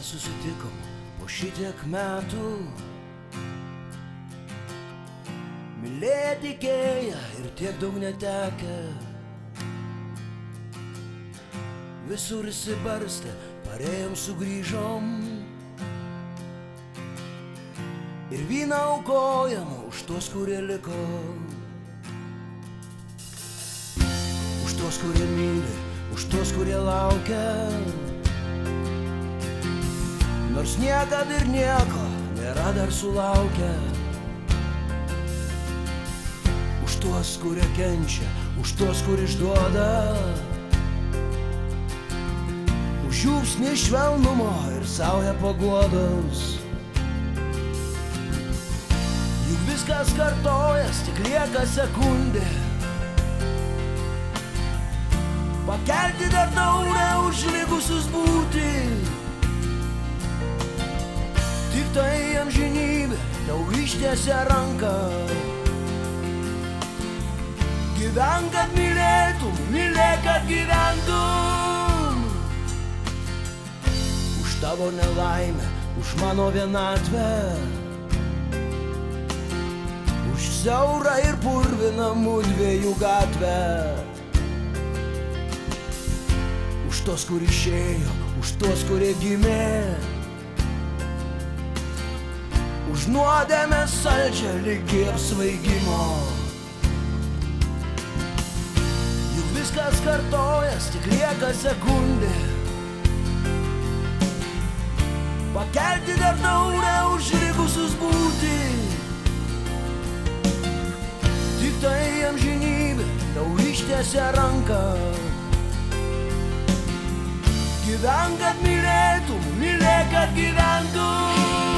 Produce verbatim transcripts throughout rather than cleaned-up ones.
susitikom po šitiek metų. Mylėti tikėję ir tiek daug netekę. Visur įsibarstę, parėjom sugrįžom. Ir vyną aukojam už tuos, kurie liko. Už tuos, kurie myli, už tuos, kurie laukia. Nors niekad ir nieko nėra dar sulaukę. Už tuos, kurie kenčia, už tuos, kur išduoda. Už žiupsnį švelnumo ir saują paguodos. Juk viskas kartojas, tik lieka sekundė. Pakelti dar taurę už likusius būti. Tik tai amžinybė tau ištiesia ranką. Gyvenk, kad mylėtum, mylėk, kad gyventum. Už tavo nelaimę, už mano vienatvę. Už siaurą ir purviną mudviejų gatvę. Už tos, kur išėjo, už tos, kurie gimė. Už nuodėmės saldžią ligi apsvaigimo. Juk viskas kartojas, tik lieka sekundė. Pakelti dar taurę už likusius būti. Tik tai amžinybė tau ištiesia ranką. Gyvenk, kad mylėtum, mylėk, kad gyventum.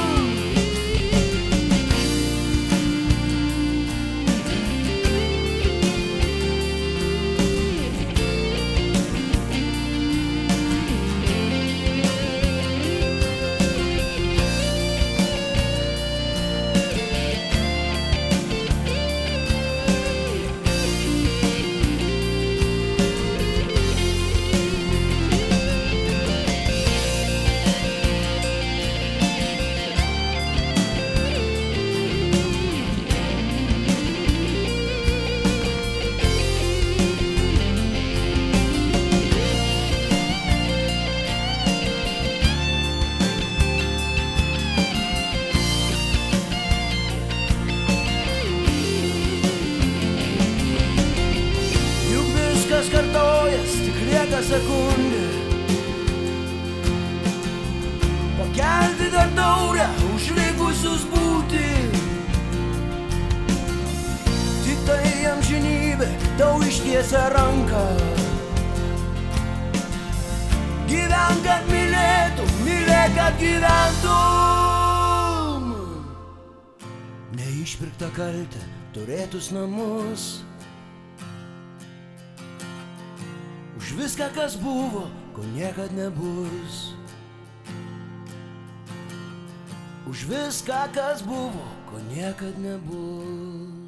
Tik lieka sekundė. Pakelti dar taurę už likusius būti. Tik tai amžinybė tau ištiesia ranką. Gyvenk, kad mylėtum, mylėk, kad gyventum. Neišpirktą kaltę, turėtus namus. Už viską, kas buvo, ko niekad nebus. Už viską, kas buvo, ko niekad nebus.